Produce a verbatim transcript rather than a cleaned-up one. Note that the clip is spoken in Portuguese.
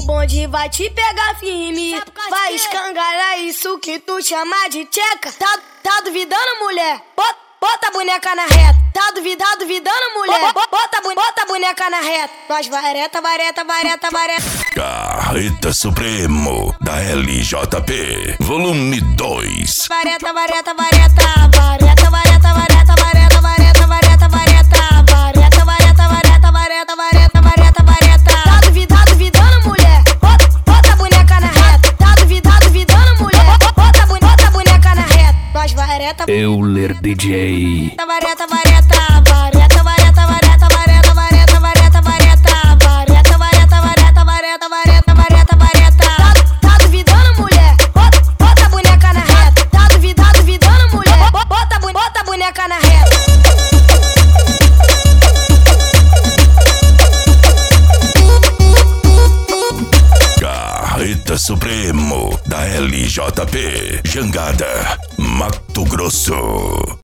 O bonde vai te pegar firme, vai escangalhar isso que tu chama de tcheca. Tá, tá duvidando, mulher? Bota, bota a boneca na reta. Tá duvidando, duvidando, mulher? Bota, bota, bota a boneca na reta. Nós vareta, vareta, vareta, vareta. Carreta Supremo da L J P, volume dois. Vareta, vareta, vareta, vareta, vareta, vareta, vareta, vareta, vareta, vareta, vareta, vareta, vareta, vareta, vareta, vareta, vareta. Tá duvidando, duvidando, mulher? Bota, bota a boneca na reta. Tá duvidando, duvidando, mulher? Bota, bota a boneca na reta. Nós vareta, Euler D J. vareta, vareta, vareta, vareta, vareta, vareta, vareta, vareta, vareta, vareta, vareta, vareta, vareta, vareta, vareta, vareta. Tá, tá duvidando, mulher? Bota, bota a boneca na reta. Tá duvidando, duvidando, mulher? Bota, bota a boneca na reta. Carreta Supremo da L J P, Jangada, Mato Grosso.